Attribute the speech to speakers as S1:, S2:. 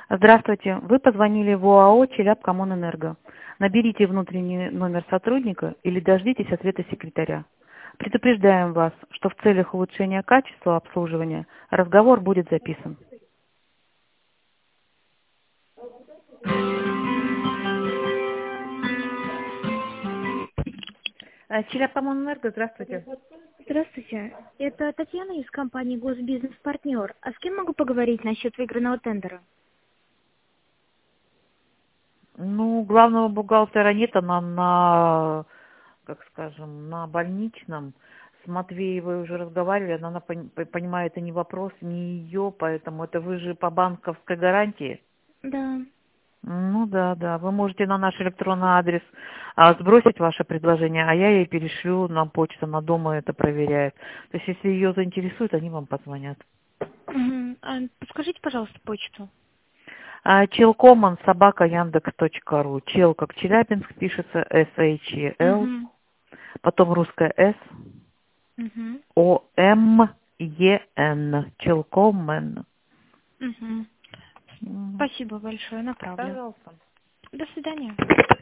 S1: Здравствуйте. Вы позвонили в ОАО «Челябкоммунэнерго». Наберите внутренний номер сотрудника или дождитесь ответа секретаря. Предупреждаем вас, что в целях улучшения качества обслуживания разговор будет записан. Челябкоммунэнерго, здравствуйте.
S2: Здравствуйте. Это Татьяна из компании «Госбизнес-партнер». А с кем могу поговорить насчет выигранного тендера?
S1: Ну, главного бухгалтера нет, она как скажем, на больничном. С Матвеевой уже разговаривали, она понимает, это не вопрос, не ее, поэтому это вы же по банковской гарантии.
S2: Да.
S1: Ну да, да. Вы можете на наш электронный адрес сбросить ваше предложение, а я ей перешлю на почту, она дома это проверяет. То есть, если ее заинтересует, они вам позвонят.
S2: Мгм. Подскажите, пожалуйста, почту.
S1: Челкоман собака Яндекс.ру. Чел как Челябинск пишется SHEL,
S2: Угу.
S1: потом русская S,
S2: Угу.
S1: OMEN. Челкомен.
S2: Угу. Спасибо большое, направлю.
S1: Пожалуйста.
S2: До свидания.